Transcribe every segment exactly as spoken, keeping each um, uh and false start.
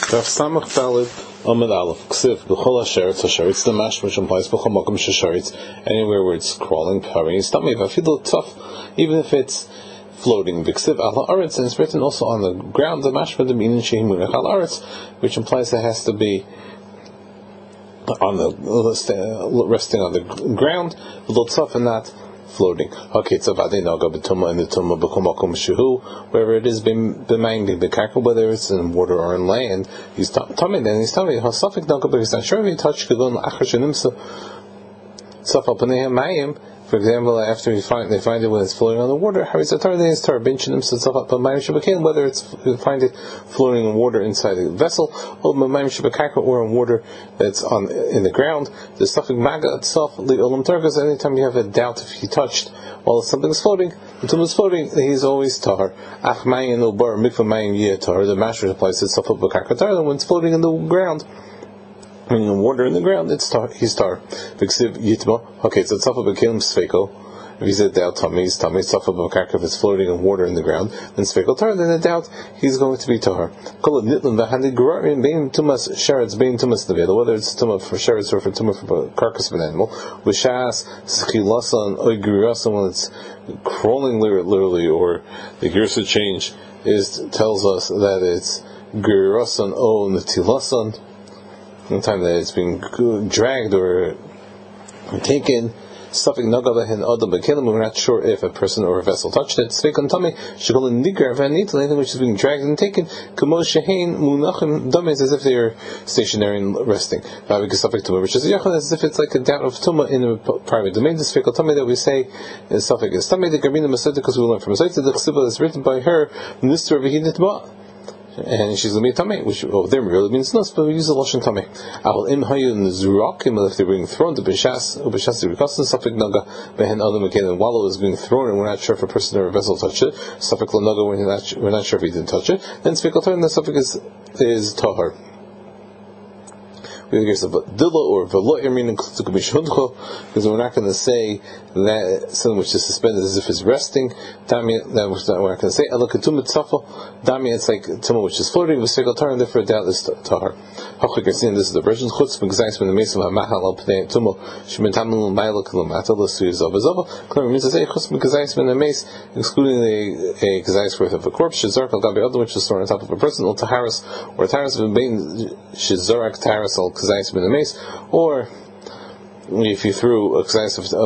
Rav Samach Dalid Amid Aleph Ksiv B'chol HaSheretz HaSheretz the mash which implies B'chol Makom HaSheretz anywhere where it's crawling, powering, stomach. I feel tough, even if it's floating. B'Ksiv Al Haaretz, and it's written also on the ground. The mash with the meaning Shehi Munach Al Haaretz, which implies it has to be on the resting on the ground, a little tough and not floating. Okay, so Vadei Naga B'Tumah and the Tumah B'Chol Makom Shehu, wherever it is b'mayim b'karka, whether it's in water or in land, he's tummy. Then he's tummy. Hasafik Naga, but he's not sure if he touched Kagon Achar Shenimsa Safal Panei Mayim. For example, after we find they find it when it's floating on the water, how is it tar? Then it's tar bin Shenimsa Safal Panei Shabakin. Whether it's you find it floating in water inside the vessel, or b'mayim shabakarka, or in water that's on in the ground, the Safik Maga itself the Olam Tarkas. Anytime you have a doubt if he touched while something's floating, the tumah is floating, he's always tar. Ach mayin o bar mikvah mayin yeh tar. The master applies to Safal b'karka tar. When it's floating in the ground, meaning in water in the ground, it's tar, he's tar. V'ksiv yitma. Okay, so it's Safal b'kelim sfeiko. If he said doubt tummy, he's tummy. Safal b'karka, if it's floating in water in the ground, then sfeiko tar. Then the doubt, he's going to be tar. Kol nitlan v'handi gerarim bein tumas sheretz bein tumas nevela. Whether it's tumah for sheretz or for tumah for a carcass of an animal. V'shas schilasan oy girasan, when it's crawling literally, or the girsa change is tells us that it's girasan o netilasan. The time that it's being dragged or taken, stuffing nagavahin adam bekelim, we're not sure if a person or a vessel touched it. Sveikon tummy shekol nigar vanit, anything which is being dragged and taken, kamo shehein munachim dames, as if they are stationary and resting. Because suffix tumah, which is yachon, as if it's like a doubt of tumah in a private domain. The sveikon tummy that we say is suffix is tummy. The garbina masayta, because we learn from masayta, the chsiva is written by her nistra v'hinit ba. And she's going to be tummy, which over there really means nus, but we use the lashon tummy. Al im hayun zurakim, if they're being thrown to b'shas, b'shas rikasan safik naga behen adam again, and while it was being thrown, and we're not sure if a person or a vessel touched it, safik la naga, we're not we're not sure if he didn't touch it. Then spikal tar, and the safik is is tahar. We have about dilla or velo irmin because we're not going to say that something which is suspended as if it's resting. Dami, that we're not going to say elakatum mitzafel. Dami, it's like tumah which is floating with sfeikal tar, and therefore doubt is tahar. Hachlik seeing this is the version. Chutz b'gzais when the mason of mahal al pnei tumah shemitamel ma'ila kilamata l'suyis of azava. Clearly means to say chutz b'gzais when the mace, excluding the a gzais worth of a corpse, shizark al gabi other which is thrown on top of a person, or taharis or taharis of a bein shizarak taharis al kazais bin the mace, or if you threw a kazais of,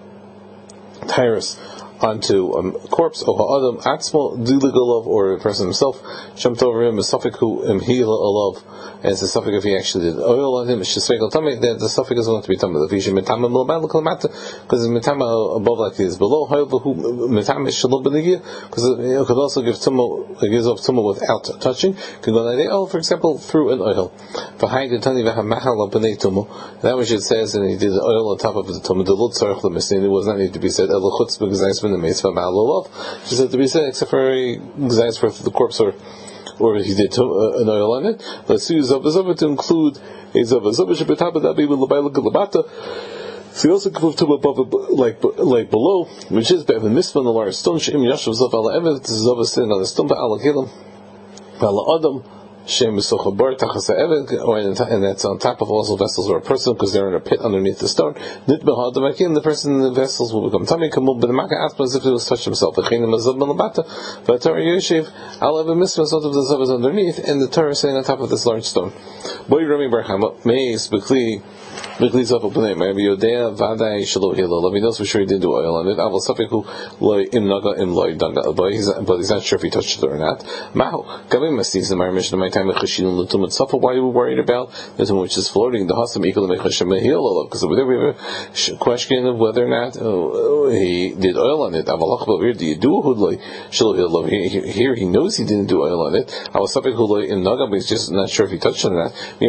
of taharis onto a corpse of adam atzmo diligolov, or a person himself jumped over him, a suffix who imhila alav, and it's a suffix if he actually did oil on him, shesvegal tummy, then the suffix is going to be tummy. The vision metama milabal kalamata, because the metama above like this below, however, who metama is shalom benigia, because it could also give tumma, it gives off tumma without touching. Can go like oh, for example, through an oil. Behind the tani v'hamahal b'nei tumma, that which it says, and he did the oil on top of the tumma. The lot tzarich l'misnin, it was not need to be said. Elachutz b'gzais the mace from Malolov. She said to be said, except for a gzais for the corpse, or or he did uh, an oil on it. Let's use zavazava to include a zavazava shebetaba that be with labayla galabata. So he also put to above, like like below, which is be'evan misma on the large stone. Sheim yashav zav ala evet. This is zav sitting on the stone. Ba'ala kelim, ba'ala adam. Shem Mesocha Bar Tachas Ha'eved, and that's on top of also vessels or a person, because they're in a pit underneath the stone. Nitbeh Hadavakim, the person in the vessels will become tummy. Kamul B'Namaka Asma, as if he was touched himself. V'chein Mazab B'Nabata, V'Torah Yoshev, Al Eva Misma, sort of the Zav is underneath, and the Torah is sitting on top of this large stone. Boy Rami Bar Chama, Meis B'Kli, B'Kli Zav B'Nei, Maybe Yodea Vadai Shalo Hilo. He knows for sure he didn't do oil on it. Aval Safiku Loi Im Naga Im Loi Danga, but he's but he's not sure if he touched it or not. Mahu Gavim Mastis in my mission. My time why are we worried about the tumah which is floating? The hasam equal to mechashem, because over there we have a question of whether or not oh, he did oil on it. Do you do here? He knows he didn't do oil on it. I was suffering in naga, but he's just not sure if he touched on that.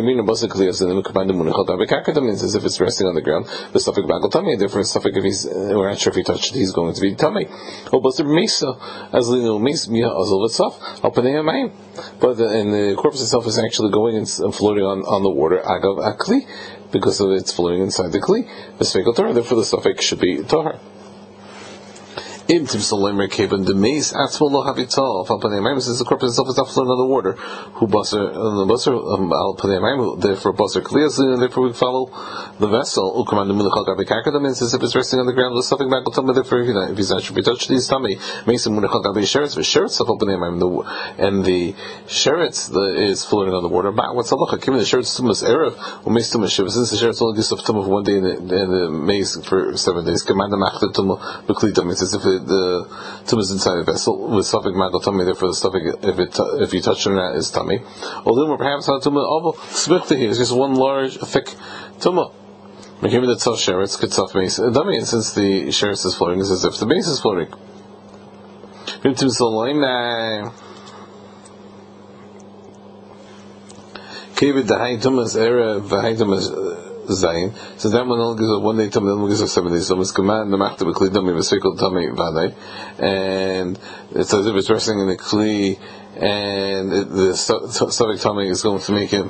Means as if it's resting on the ground. The suffix bagal tummy, therefore suffix if he's we're not sure if he touched it, he's going to be tummy. Oh, but the mesa as lino mesa miha azol itself. But the, and the corpse itself is actually going and floating on, on the water, agav akli, because of it's floating inside the kli. The sfeikal Torah, therefore the suffix should be tahar. Im Timsalamer Kaban the Mace, Atzmolo Habital, Falpanemaim, since the corpus itself is not flowing on the water, who Busser, the Busser, Al Panemaim, therefore Busser clears, and therefore we follow the vessel, Ukaman the Mulachal Gabikakadam, as if it's resting on the ground with something back, therefore if he's not should be touched, these tummy, Mason Mulachal Gabi Sherets, with Sherets of Panemaim, and the Sherets is floating on the water. But what's the look? Given the Sherets Tumas Erev, or Mace Tumas Shiv, since the Sherets only do stuff Tum of one day and the Mace for seven days, Command the Machta Tum Beklitam, it's as if the the tum is inside the vessel with suffix magal tummy. Therefore, the suffix if it if you touch on that is tummy. Although perhaps not tumah oval smichta here is just one large thick tumah. Making the tzal sheretz could tough mace dummy, and since the sheretz is floating, it's as if the base is floating. Vimtim saloim David the high tumas era v'high tumas. Zayin. So that one only gives a one day tummy, then one gives a seven days. So it's command the machta b'kli tummy v'svikol tummy v'aday, and it's as if it's resting in the kli, and it, the suffix tummy is going to make him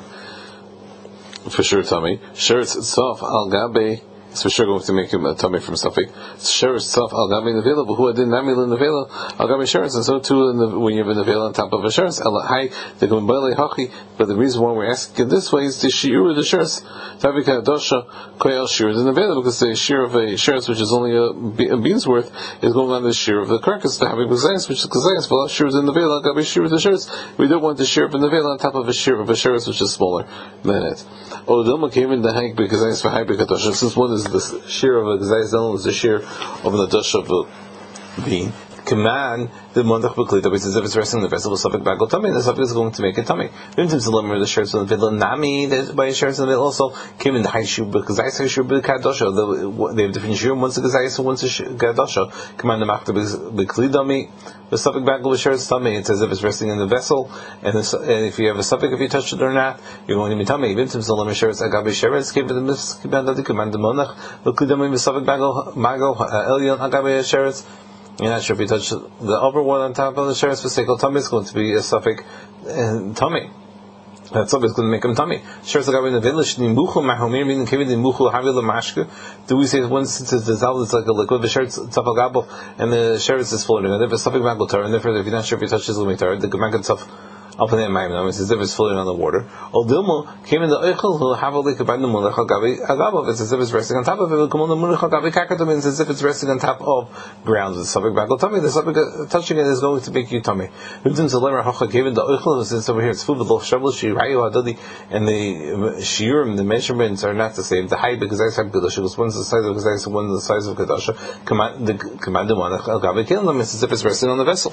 for sure tummy. Sure, it's itself al gabe. It's for sure going to make him a tummy from suffix. Sure, itself al gabe nevela, but who didn't namil in nevela al gabe sheretz, and so too in the, when you have a nevela on top of a sheretz el hay the gombale hachi. But the reason why we're asking it this way is the shiur of the sheretz tabika dosha koyel shiur the nevela, because the shiur of a sheretz which is only a, a bean's worth is going on the shiur of the carcass to having kazayas, which is kazayas, but shiur in the nevela al gabe shiur of the sheretz. We don't want the shiur of the nevela on top of a shiur of a sheretz which is smaller than it. Odoma came in the hank because I for hybrid kadosha. Since one is the shear of a gazayis, the other is the shear of an adosha of a bean. Command the mondach b'klita, which is if it's resting in the vessel, the suffix bagel tummy, the suffix is going to make a tummy. Vintim salamar the shirts on the vidla nami by shirts on the also came in the high shoe because I say shoe b'kadosha. They have different shoe. One's a gazayis and one's a kadosha. Command the machta b'klidami. The suffix bagel with shirts tummy. It's as if it's resting in the vessel, and, the, and if you have a suffix, if you touch it or not, you're going to be tummy. Vintim salamar shirts agabe shirts came to the mis command the command the mondach b'klidami the suffix bagel mago elyon agabe shirts. You're not sure if you touch the upper one on top of the sheretz v'sekel tummy is going to be a suffix uh, tummy. That suffix is going to make him tummy. Sheretz agabe in the village nimuchu mahomir meaning kevin nimuchu havil mashke. Do we say once it's dissolved it's like a liquid? The sheretz tzaf agabo and the sheretz is floating. And if it's suffix magotar, and therefore if you're not sure if you touch this limitar, the gemag tzaf. Up in the maimon, it's as if it's floating on the water. Oldilmo came in the oichel who have a lick about the mulach agabi agabov. It's as if it's resting on top of it. Come on the mulach agabi kakatum. It's as if it's resting on top of ground. The suffix bagel tummy. The suffix touching it is going to make you tummy. Vintim zalemer hacha came in the oichel. Since over here it's food with lo shavel shirayu adadi, and the shiurim, the measurements are not the same. The height because I have kedusha, because one's the size of kedusha, one's the size of kedusha. Command the command the mulach agabi killing them. It's as if it's resting on the vessel.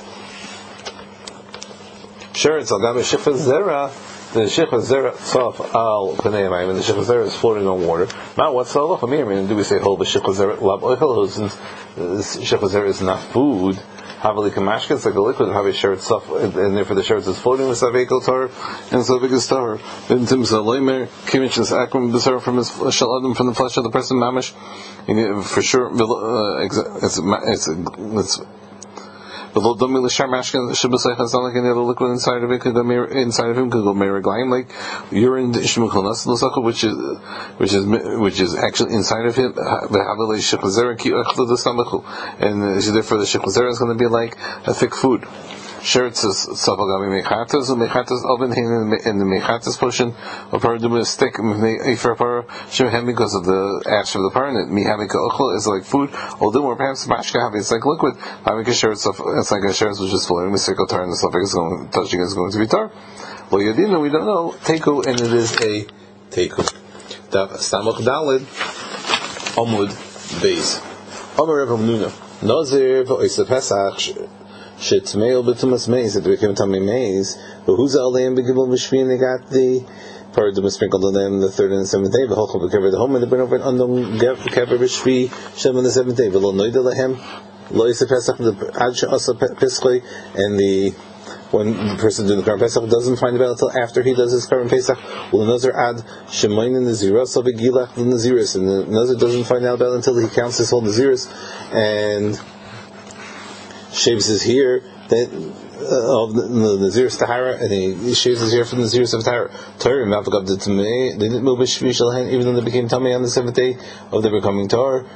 Sure, it's al gabe shichas zera. The shichas zera tzaf al pnei mayim, and the shichas zera is floating on water. Now, what's the halacha here? I mean, do we say hold the shichas zera lab oichel? Since shichas zera is not food, havali kamashka, it's like a liquid. Have a shirt tzaf, and therefore the shirt is floating with savekel tar and savekel tar. Vintim zaloimer kimich is akram b'sar from his shaladim from the flesh of the person mamish. For sure, uh, it's it's it's. The little dummy l'shar mashkin shibasayich has not like any other liquid inside of it could go inside of him could go meriglayim like urine ishmuchanas l'sachah which is which is which is actually inside of him the havilei shechazera ki echlu the samachu, and therefore the shechazera is going to be like a thick food. Sheretz is savagami mechatas, and mechatas oven in the mechatas portion of paradum is stick for par shehem because of the ash of the par, and mihamika ochel is like food. Although or perhaps mashka have it's like liquid. Having a sheretz it's like a sheretz which is floating. The circle tar and the suffix is going touching is going to be tar. Well, yadina we don't know teku, and it is a teku. Dav samach dalid amud beis. Amar Rav Hamnuna nazir v'oiseh pesach. Shitmeil b'tumas maize, it became tummy maize. But who's all the ambiguous mishmi? They got the paradum sprinkled on them the third and the seventh day. But holchel b'kever the home and they bring over it unknown kever b'shvi shem on the seventh day. But lo noida lehem lo yiseh pesach the ad she'asa pischoi, and the when the person doing the Karban Pesach doesn't find the bell until after he does his Karban Pesach, well, the Nazir ad Shemayin in the Naziras, so begilach the Naziris, and the Nazir doesn't find out bell until he counts his whole Naziris and shaves his hair that uh, of the, the Naziris Tahara, and he, he shaves his hair from the Naziris of Tahara. Torah Mavagav the Tamei, they didn't move Shvi Shalhan, even though they became Tamei on the seventh day of their becoming Torah.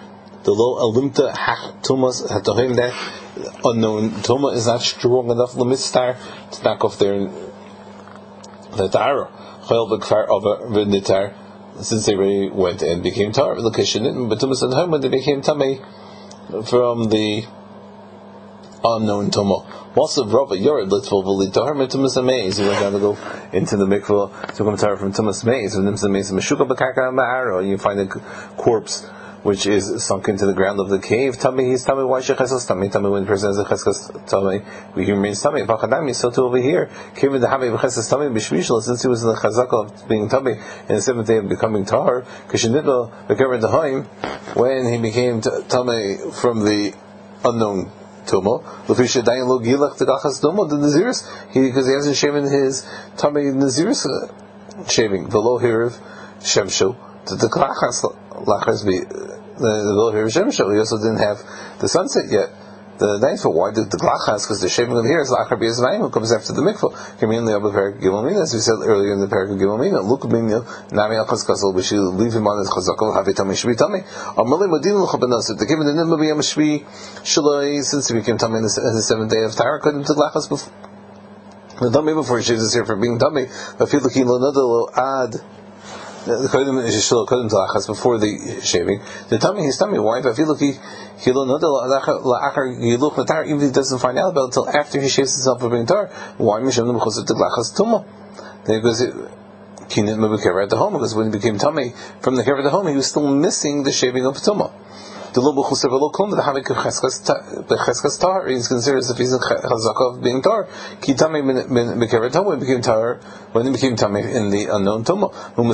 The lo alimta hach tumas hatohim, that unknown tuma is not strong enough lemistar to knock off their the tara. Chayil b'kfar ava v'nitar, since they already went and became tar. Location but tumas at home when they became tamei from the unknown tuma. Also, Rava Yored Litval V'Litar Tumas Amaze. You went down to go into the mikvah to come tar from Tumas Amaze. When Tumas Amaze Meshuka B'Karka Ma'aro, you find a corpse which is sunk into the ground of the cave. Tell me, he's telling me why Shecheskas. Tell me, tell me when the person has a Cheskas. Tell me, we he remains Tami. V'Chadami, so too over here. Came in the Havi B'Cheskas Tami B'Shmishal, since he was in the Chazaka of being Tami in the seventh day of becoming Tar. Kishinidlo B'Kever Dahaim, when he became Tami from the unknown Tumo, the Naziris, because he hasn't shaven his tummy Naziris uh, shaving. The low hair of Shemshu, the Klachas Lachas be the low hair of Shemshu. He also didn't have the sunset yet. The ninth for why the Klachas, because the shaving of the hair is Lachar B'Yazmayim, who comes after the mikvah. Came in the upper parak Gilomina, as we said earlier in the parak Gilomina. Look, Bimil, Nami Alchas Kasel, we should leave him on his Chazakal, have a tummy Shvi tummy. Amalei Madin L'Chabanas, if they came in the Nimba B'Yam Shvi Shaloi, since he became tummy in the seventh day of Tara, couldn't to Lachas before. The tummy before he shaves his hair for being tummy, but feel like he lo ad. The kodim is still kodim talachas before the shaving. The tummy, his tummy, why? If I feel like he he lo nodel la'achar yiluch matar, even if he doesn't find out about it until after he shaves himself for being tar, why mishem nemechosef teglachas tumah? Because kinit mebekever at the home, because when he became tummy from the kever at the home, he was still missing the shaving of tumah. The lo b'chusev lo klum, the havik b'cheskas tar, he's considered as if he's a chazaka of being tar. Ki tummy bekever at home, when he became tar, when he became tummy in the unknown tumah.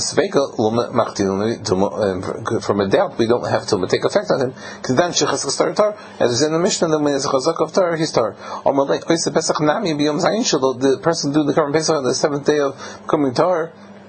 From a doubt, we don't have tumah take effect on him. Because then shecheskas tar tar, as we said in the Mishnah, then when he's a chazaka of tar, he's tar. The person doing the Korban Pesach on the seventh day of becoming tar,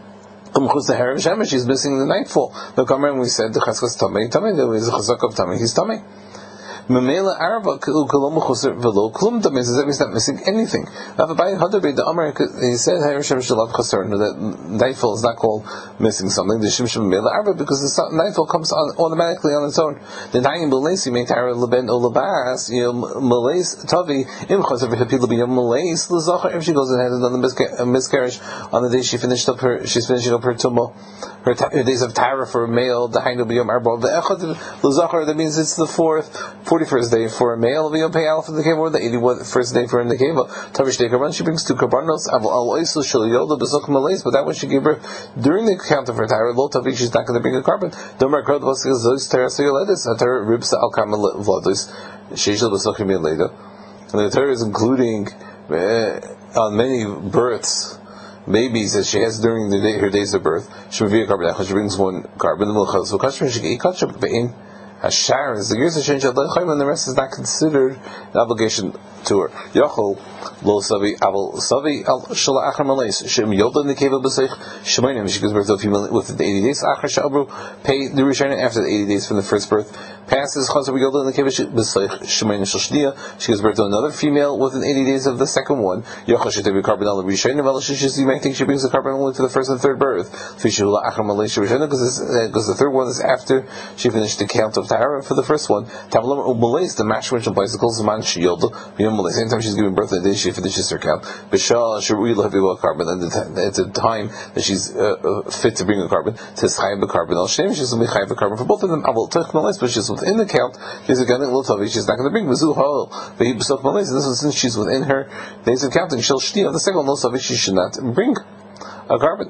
the hair of Shemesh, he's missing the nightfall. The Kamran, we said the cheskas tummy, tummy, there is a chazaka of tummy, he's tummy. Memela Araba Kulum Chusr Velo Klum Tamis is that he's not missing anything. The Amar, he said Hashem Shalab Chasar, that nightfall is not called missing something. The Shimshim Memela Araba, because the nightfall comes on automatically on its own. The Nayim Belaisi made Tara Leben Olabas, you know, Malays Tavi Im Chasar Vihapil Biyam Malays Lazachar, if she goes and has another miscarriage on the day she finished up her she's finishing up her tumah, her, her days of Tara for a male, the Hainu Biyam Arba, the Echad Lazachar, that means it's the fourth forty-first day for a male, we pay alpha in the cave, or the eighty-first day for in the cave. Tavish day Karban, she brings two Karbanos, Aval Al Oisu Shaliyoda Bezok Malays, but that one she gave birth during the count of her Tara, Lo Tavish, she's not going to bring a carbon. Domar Krod was Zois Terra Soyoledis, Atar Ribs Al Kamal Vladis, Shishal Besokim Leda. And the Torah is including uh, on many births, babies that she has during the day, her days of birth. She brings one carbon, the Milchas, so Kashmir, she can eat Hashar is the years of change of Lechaim, and the rest is not considered an obligation to her. Yachol lo savi aval savi al shala achar malais shem yolda in the cave of B'seich shemainim. She gives birth to a female within the eighty days. Achar shabru pay the rishayna after the eighty days from the first birth. Passes chazar yolda in the cave of B'seich shemainim shal shniya. She gives birth to another female within eighty days of the second one. Yachol she take a carbon al rishayna. Well, she you might think she brings the carbon only to the first and third birth. Fishula achar malais rishayna because because the third one is after she finished the count of Tahara for the first one. Tavalam umalais the mashmach of bicycles the man she yolda. Same time she's giving birth, the day she finishes her count. Bishal Shuri Lahavi carbon, and at the time that she's uh, fit to bring a carbon, says Chayim carbon. Al Shem, she's going to be Chayim carbon for both of them. Aval Tech Malais, but she's within the count. She's a gunning Lotavi, she's not going to bring Mizu Hal, but he Besok Malais, and this is since she's within her days of counting. Shall Shti on the second Lotavi, she should not bring a carbon.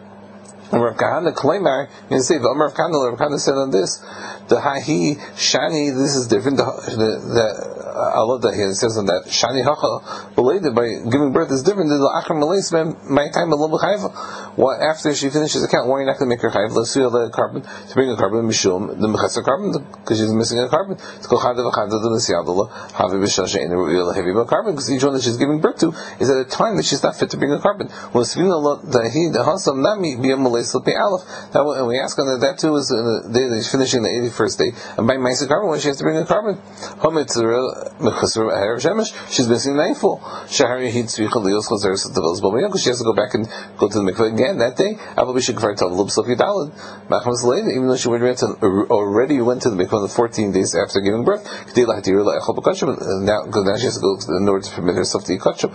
And Rav Kahana Klaimar, you say, but Rav Kahana, Rav Kahana said on this, the Hahi Shani, this is different. The, the, the I love that here. It says on that Shani Hacha related by giving birth is different than the Achar Malais my time a little chayva. What after she finishes the count, why are you not going to make her chayva? Let's see the carbon to bring a carbon mishum the mechasar carbon because she's missing a carbon. It's called chada v'chada the nesiyadullah havi b'shasha in the heavy carbon because each one that she's giving birth to is at a time that she's not fit to bring a carbon. When Svina the he the hasam nami b'yam Malay Slippy Aleph. That and we ask on that, that too is uh, the day that she's finishing the eighty-first day. And by Maisa Carbon, when she has to bring a carbon, she's missing nightfall. Shahari Heat Svicha Leos Chazeres Tavels Bomayan, because she has to go back and go to the mikveh again that day. Abu Bishik Fartav Lub Slippy Dalad. Machmas Lane, even though she already went to the mikveh the fourteen days after giving birth, now, now she has to go in order to permit herself to eat kachum.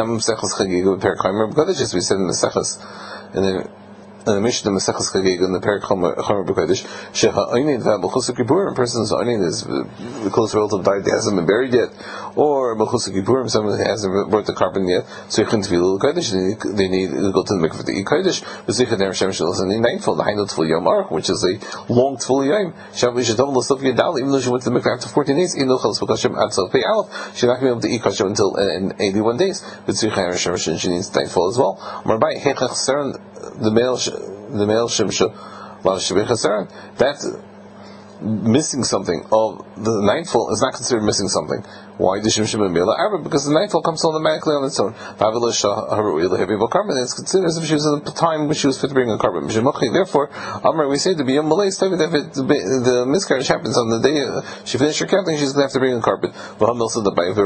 As we said in the Sechas, in the in the Mishnah, the Mesechus Chagig, in the Perek Chomer B'Kodesh, Sheha Oinin V'B'Chusuk Kippurim, a person's Oinin is the close relative died, they hasn't been buried yet, or B'Chusuk Kippurim, someone who hasn't brought the carbon yet, so you can't feel the Kodesh, they need to go to the mikveh to eat Kodesh, but so you can never Shem Shalos, and in nightfall, the Hainu Tful Yom Aruch, which is a long Tful Yom, Shabbat Yishatov L'Sof Yadal, even though she went to the mikveh after fourteen days, Inu Chalas B'Kashem Ad Sof Pei Aleph, she's not going to be able to eat Kosher until uh, in eighty-one days, but so you can never Shem Shalos, she needs nightfall as well. Marbai Hechach Seren, the male the male shimsha, that's missing something of the nightfall is not considered missing something. Why the shimsha b'mila arba? Because the nightfall comes automatically on its own. And it's considered as if she was in the time when she was fit to bring a carbon. Therefore, Amr, we say to be a Malay study that if it, the miscarriage happens on the day uh, she finished her counting, she's going to have to bring a carbon. And this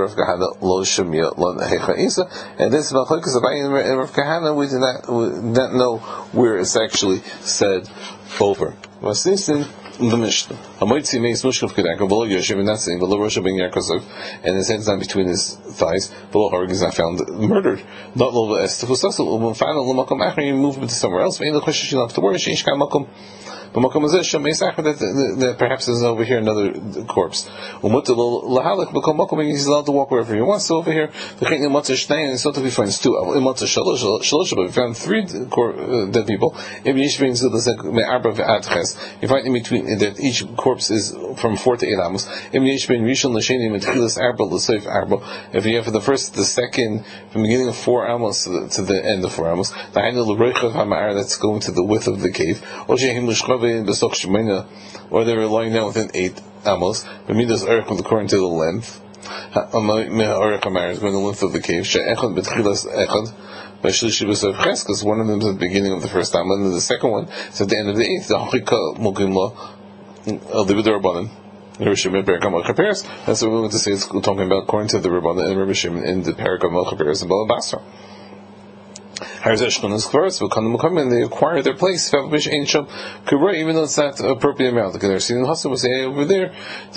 Machlokes Abaye and Rav Kahana, we did not, we did not know where it's actually said over. The Mishnah. Hamoitzi makes Mushkov Kedaka, below Yoshev, and that's saying below Rosh ben Yaakov, and his head's not between his thighs, below Harg is not found murdered. Not Lova Estefusasal, Uman Final, Lamakom Achri, you move him to somewhere else, but ain't the question she'll have to worry, Sheesh Kamakom. But Makom Azeh Shem Meisach, that perhaps there's over here another corpse. Umutul Lahalik, Makom Makom, he's allowed to walk wherever he wants to over here. The King Imatzah Shnei, and so to be finds two. Imatzah Shalosh, but we found three dead people. If Yish brings the Me'arba Ve'adches, you find in between that each corpse is from four to eight amos. If Yish bring Rishon L'Sheni, Metchilas Arba, L'Seif Arba, if you have the first, the second, from the beginning of four amos to the, to the end of four amos, the Hainu L'Roichav HaMa'ar, that's going to the width of the cave. Or Shehim L'Shchav or they were lying down within eight amos, but Midas Erech according to the length. When the length of the cave, because one of them is at the beginning of the first amos, and the second one is at the end of the eighth. That's what we want to say. It's talking about according to the Rabbanan and Rabbi Shimon in the Perek of Melchaperes and Bala Basra. And they acquire their place, even though it's not the appropriate amount. They're seen in Hassan, we say over there,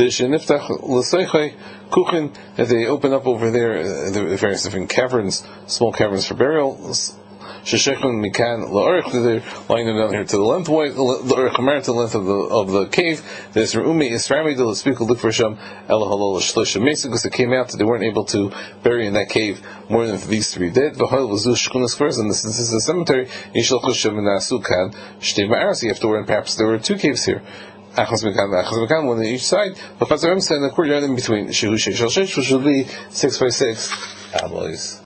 that they open up over there the various different caverns, small caverns for burial. Sheshechon Mikan La'orich, they're lying them down here to the length, La'orich Amar to the length of the of the cave. There's Re'umi Isrami to speak look for Shem Ela Halal Shloshim Mason, because they came out that they weren't able to bury in that cave more than these three dead. V'Hal Vazu Shkunas first, and since this is a cemetery, Yishal Choshem Nasu Kan Shtei Ma'aras. You have to worry, perhaps there were two caves here. Achas Mekan, Achas Mekan, one on each side. But Chazarim said in the courtyard in between, Shehu Sheshal Shesh, which will be six by six alloys.